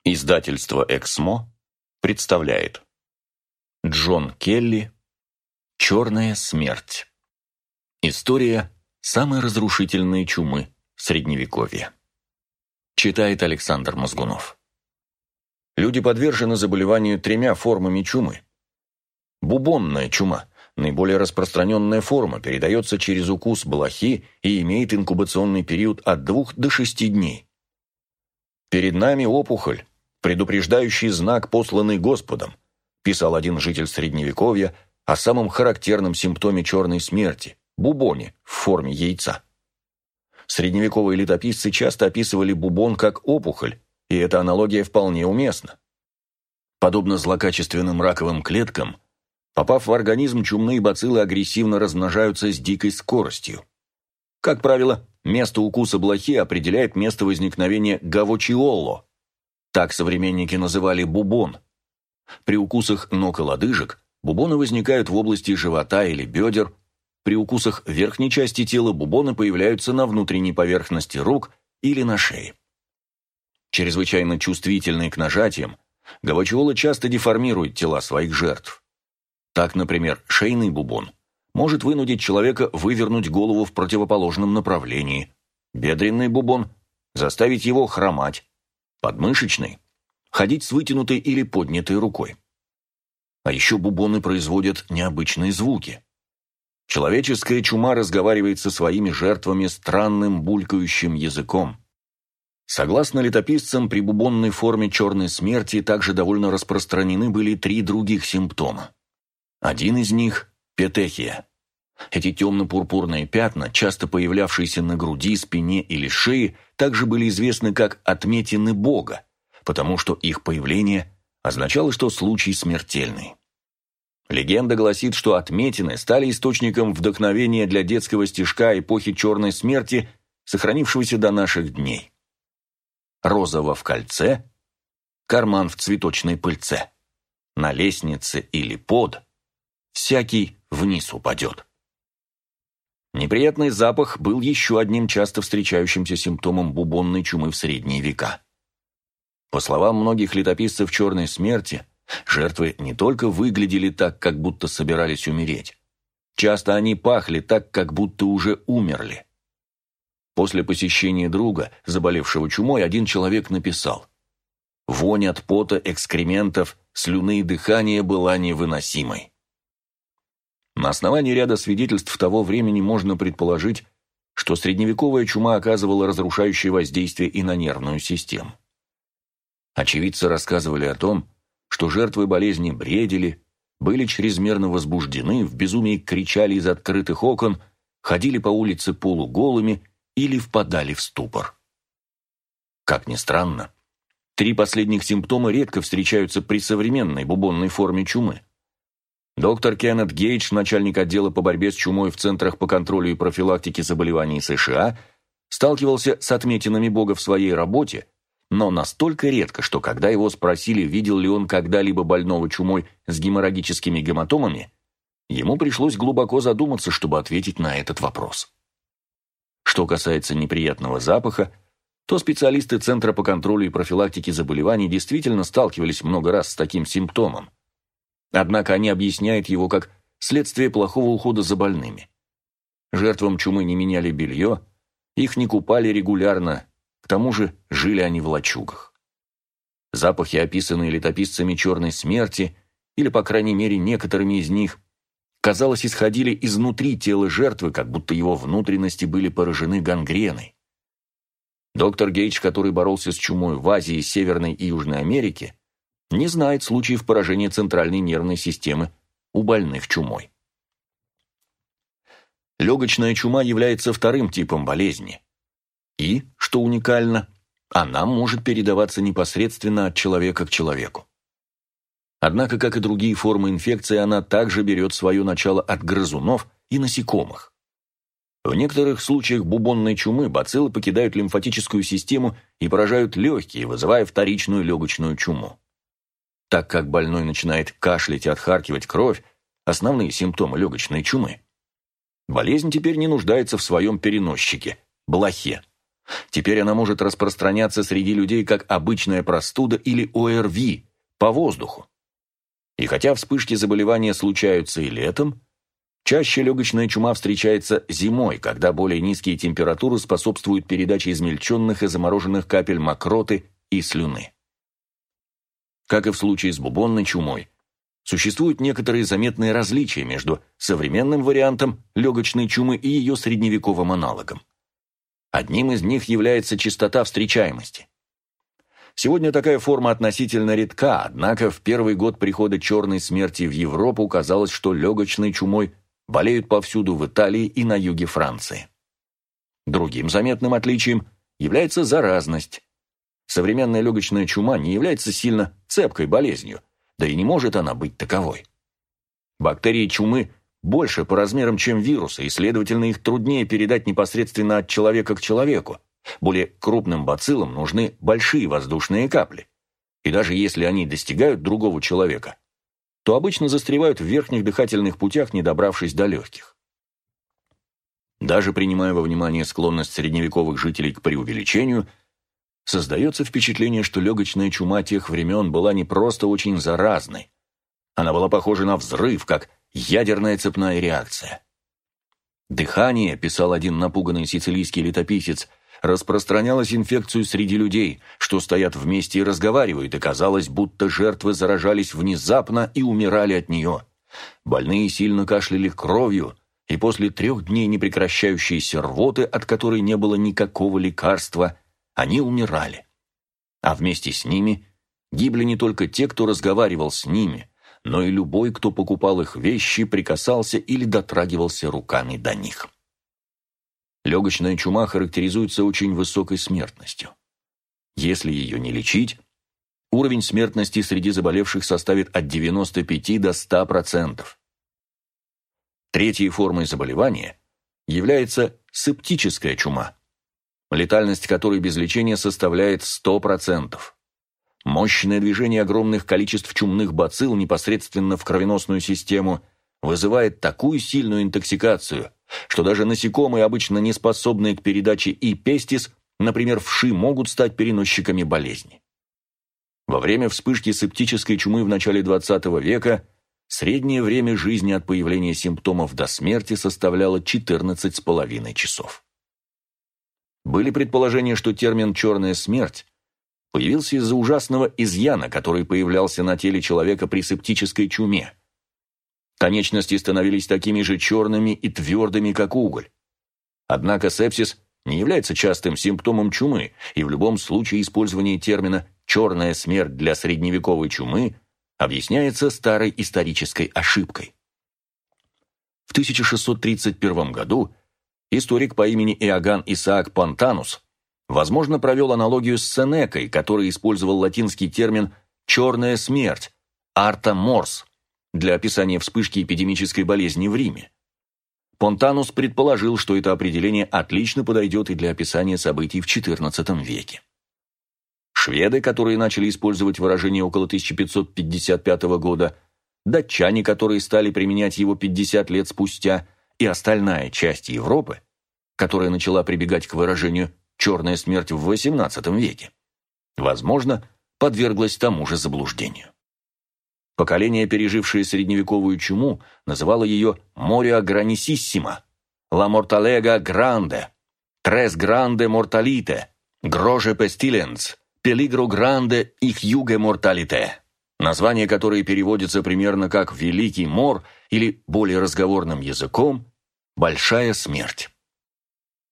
Издательство «Эксмо» представляет Джон Келли «Черная смерть». История самой разрушительной чумы Средневековья. Читает Александр Мозгунов. Люди подвержены заболеванию 3 формами чумы. Бубонная чума, наиболее распространенная форма, передается через укус блохи и имеет инкубационный период от 2 до 6 дней. «Перед нами опухоль, предупреждающий знак, посланный Господом», писал один житель Средневековья о самом характерном симптоме черной смерти – бубоне в форме яйца. Средневековые летописцы часто описывали бубон как опухоль, и эта аналогия вполне уместна. Подобно злокачественным раковым клеткам, попав в организм, чумные бациллы агрессивно размножаются с дикой скоростью. Как правило, место укуса блохи определяет место возникновения гавочиолло. Так современники называли бубон. При укусах ног и лодыжек бубоны возникают в области живота или бедер. При укусах верхней части тела бубоны появляются на внутренней поверхности рук или на шее. Чрезвычайно чувствительные к нажатиям, гавочиолло часто деформируют тела своих жертв. Так, например, шейный бубон может вынудить человека вывернуть голову в противоположном направлении, бедренный бубон – заставить его хромать, подмышечный – ходить с вытянутой или поднятой рукой. А еще бубоны производят необычные звуки. Человеческая чума разговаривает со своими жертвами странным булькающим языком. Согласно летописцам, при бубонной форме черной смерти также довольно распространены были 3 других симптома. Один из них – петехия. Эти темно-пурпурные пятна, часто появлявшиеся на груди, спине или шее, также были известны как отметины Бога, потому что их появление означало, что случай смертельный. Легенда гласит, что отметины стали источником вдохновения для детского стишка эпохи черной смерти, сохранившегося до наших дней. Розово в кольце, карман в цветочной пыльце, на лестнице или под, всякий вниз упадет. Неприятный запах был еще одним часто встречающимся симптомом бубонной чумы в средние века. По словам многих летописцев черной смерти, жертвы не только выглядели так, как будто собирались умереть. Часто они пахли так, как будто уже умерли. После посещения друга, заболевшего чумой, один человек написал: «Вонь от пота, экскрементов, слюны и дыхания была невыносимой». На основании ряда свидетельств того времени можно предположить, что средневековая чума оказывала разрушающее воздействие и на нервную систему. Очевидцы рассказывали о том, что жертвы болезни бредили, были чрезмерно возбуждены, в безумии кричали из открытых окон, ходили по улице полуголыми или впадали в ступор. Как ни странно, 3 последних симптома редко встречаются при современной бубонной форме чумы. Доктор Кеннет Гейдж, начальник отдела по борьбе с чумой в Центрах по контролю и профилактике заболеваний США, сталкивался с отметинами Бога в своей работе, но настолько редко, что когда его спросили, видел ли он когда-либо больного чумой с геморрагическими гематомами, ему пришлось глубоко задуматься, чтобы ответить на этот вопрос. Что касается неприятного запаха, то специалисты Центра по контролю и профилактике заболеваний действительно сталкивались много раз с таким симптомом. Однако они объясняют его как следствие плохого ухода за больными. Жертвам чумы не меняли белье, их не купали регулярно, к тому же жили они в лачугах. Запахи, описанные летописцами черной смерти, или, по крайней мере, некоторыми из них, казалось, исходили изнутри тела жертвы, как будто его внутренности были поражены гангреной. Доктор Гейдж, который боролся с чумой в Азии, Северной и Южной Америке, не знает случаев поражения центральной нервной системы у больных чумой. Легочная чума является 2-м типом болезни. И, что уникально, она может передаваться непосредственно от человека к человеку. Однако, как и другие формы инфекции, она также берет свое начало от грызунов и насекомых. В некоторых случаях бубонной чумы бациллы покидают лимфатическую систему и поражают легкие, вызывая вторичную легочную чуму. Так как больной начинает кашлять и отхаркивать кровь, основные симптомы легочной чумы, болезнь теперь не нуждается в своем переносчике – блохе. Теперь она может распространяться среди людей как обычная простуда или ОРВИ по воздуху. И хотя вспышки заболевания случаются и летом, чаще легочная чума встречается зимой, когда более низкие температуры способствуют передаче измельченных и замороженных капель мокроты и слюны. Как и в случае с бубонной чумой, существуют некоторые заметные различия между современным вариантом легочной чумы и ее средневековым аналогом. Одним из них является частота встречаемости. Сегодня такая форма относительно редка, однако в первый год прихода черной смерти в Европу казалось, что легочной чумой болеют повсюду в Италии и на юге Франции. Другим заметным отличием является заразность. Современная легочная чума не является сильно цепкой болезнью, да и не может она быть таковой. Бактерии чумы больше по размерам, чем вирусы, и, следовательно, их труднее передать непосредственно от человека к человеку. Более крупным бациллам нужны большие воздушные капли. И даже если они достигают другого человека, то обычно застревают в верхних дыхательных путях, не добравшись до легких. Даже принимая во внимание склонность средневековых жителей к преувеличению, создается впечатление, что легочная чума тех времен была не просто очень заразной. Она была похожа на взрыв, как ядерная цепная реакция. Дыхание, писал один напуганный сицилийский летописец, распространялось инфекцию среди людей, что стоят вместе и разговаривают, и казалось, будто жертвы заражались внезапно и умирали от нее. Больные сильно кашляли кровью, и после 3 дней непрекращающейся рвоты, от которой не было никакого лекарства, они умирали. А вместе с ними гибли не только те, кто разговаривал с ними, но и любой, кто покупал их вещи, прикасался или дотрагивался руками до них. Легочная чума характеризуется очень высокой смертностью. Если ее не лечить, уровень смертности среди заболевших составит от 95 до 100%. Третьей формой заболевания является септическая чума, летальность которой без лечения составляет 100%. Мощное движение огромных количеств чумных бацилл непосредственно в кровеносную систему вызывает такую сильную интоксикацию, что даже насекомые, обычно не способные к передаче И. пестис, например, вши, могут стать переносчиками болезни. Во время вспышки септической чумы в начале XX века среднее время жизни от появления симптомов до смерти составляло 14,5 часов. Были предположения, что термин «черная смерть» появился из-за ужасного изъяна, который появлялся на теле человека при септической чуме. Конечности становились такими же черными и твердыми, как уголь. Однако сепсис не является частым симптомом чумы, и в любом случае использование термина «черная смерть» для средневековой чумы объясняется старой исторической ошибкой. В 1631 году историк по имени Иоганн Исаак Понтанус, возможно, провел аналогию с Сенекой, который использовал латинский термин «черная смерть» «арта морс» для описания вспышки эпидемической болезни в Риме. Понтанус предположил, что это определение отлично подойдет и для описания событий в XIV веке. Шведы, которые начали использовать выражение около 1555 года, датчане, которые стали применять его 50 лет спустя, и остальная часть Европы, которая начала прибегать к выражению «черная смерть» в XVIII веке, возможно, подверглась тому же заблуждению. Поколение, пережившее средневековую чуму, называло ее «moria granissima», «la mortalega grande», «tres grande mortalite», «groge pestilens», «peligro grande ich juge mortalite», названия, которые переводятся примерно как «великий мор» или, более разговорным языком, «большая смерть».